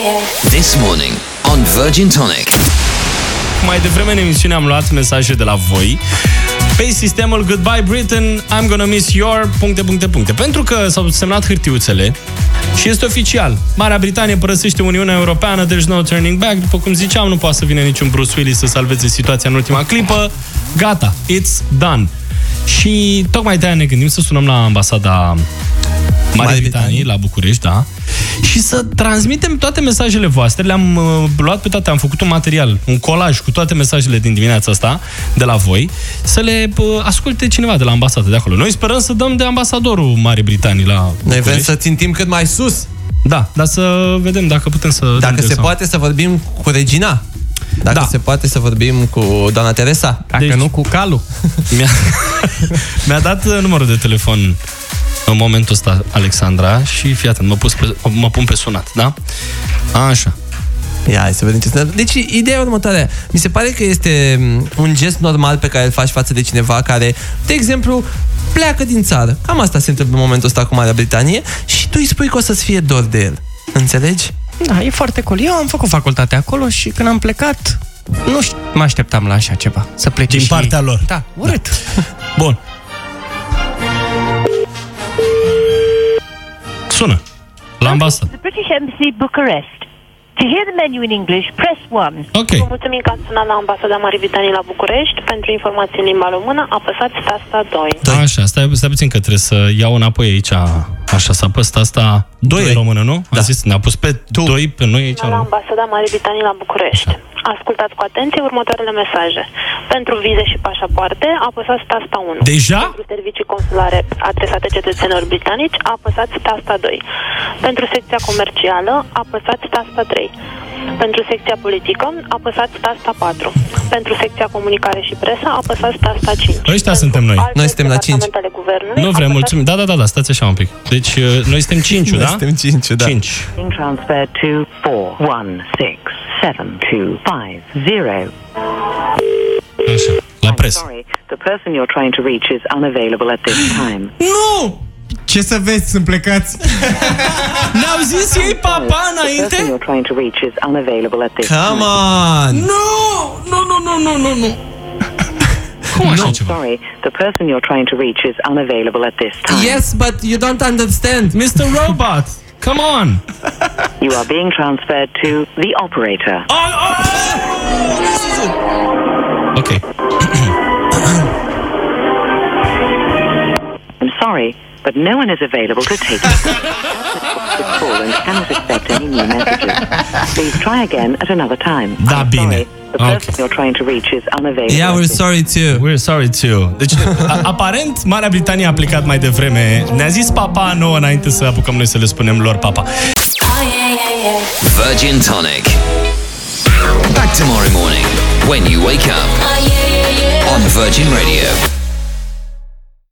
This morning on Virgin Tonic. Mai devreme în emisiune am luat mesaje de la voi pe sistemul Goodbye Britain, I'm gonna miss your... ... Pentru că s-au semnat hârtiuțele și este oficial. Marea Britanie părăsește Uniunea Europeană, there's no turning back. După cum ziceam, nu poate să vină niciun Bruce Willis să salveze situația în ultima clipă. Gata, it's done. Și tocmai de-aia ne gândim să sunăm la ambasada Marii Britanii, la București, da, și să transmitem toate mesajele voastre. Le-am luat pe toate, am făcut un material, un colaj cu toate mesajele din dimineața asta de la voi, să le asculte cineva de la ambasadă de acolo. Noi sperăm să dăm de ambasadorul Marii Britanii la București. Noi vrem să țintim cât mai sus. Da, dar să vedem dacă putem să... Dacă se poate să vorbim cu Regina. Dacă se poate să vorbim cu doamna Teresa. Dacă nu, cu Calu. Mi-a dat numărul de telefon în momentul ăsta Alexandra și fii atent, mă pun pe sunat, da? Așa. Ia, hai să vedem ce se... Deci, ideea următoare. Mi se pare că este un gest normal pe care îl faci față de cineva care, de exemplu, pleacă din țară. Cam asta se întâmplă în momentul ăsta cu Marea Britanie și tu îi spui că o să-ți fie dor de el. Înțelegi? Da, e foarte cool. Eu am făcut facultate acolo și când am plecat, nu mă așteptam la așa ceva. Să plece din partea lor. Da, urât. Da. Bun. Sună. La ambasadă. The British Embassy, Bucharest. To hear the menu in English, press 1. Ok. Vă mulțumim că ați sunat la ambasada Marii Britanii la București. Pentru informații în limba română, apăsați tasta 2. Așa, stai puțin că trebuie să iau înapoi aici. Așa, să apăs tasta 2 română, nu? Da. A zis, ne-a pus pe 2 pe noi aici. La ambasada Marii Britanii la București. Așa. Ascultați cu atenție următoarele mesaje. Pentru vize și pașapoarte, apăsați tasta 1. Deja? Pentru servicii consulare adresate cetățenilor britanici, apăsați tasta 2. Pentru secția comercială, apăsați tasta 3. Pentru secția politică, apăsați tasta 4. Pentru secția comunicare și presă, apăsați tasta 5. Ăștia suntem noi. Noi suntem la 5. Nu vrem, mulțumim. Da, stați așa un pic. Deci, noi suntem 5, da? Noi suntem 5, da. 5. Transfer to 4, 1, 6, 7, 2, 5, 0. Așa, la presă. Sorry, the person you're trying to reach is unavailable at this time. Nu! Ce să vezi, sunt plecați. N-au zis ei papa înainte? The person you're trying to reach is unavailable at this time. Come on! Nu! Cum așa ceva? Sorry, the person you're trying to reach is unavailable at this time. Yes, but you don't understand. Mr. Robot, come on! You are being transferred to the operator. This is it. Ok. I'm sorry, but no one is available to take your call and cannot accept any new messages. Please try again at another time. Da, I'm bine. sorry, the person you're trying to reach is unavailable. Yeah, we're sorry too. We're sorry too. Deci, aparent, Marea Britanie a plecat mai devreme. Ne-a zis papa nouă înainte să apucăm noi să le spunem lor papa. Virgin Tonic. Back tomorrow morning when you wake up on Virgin Radio.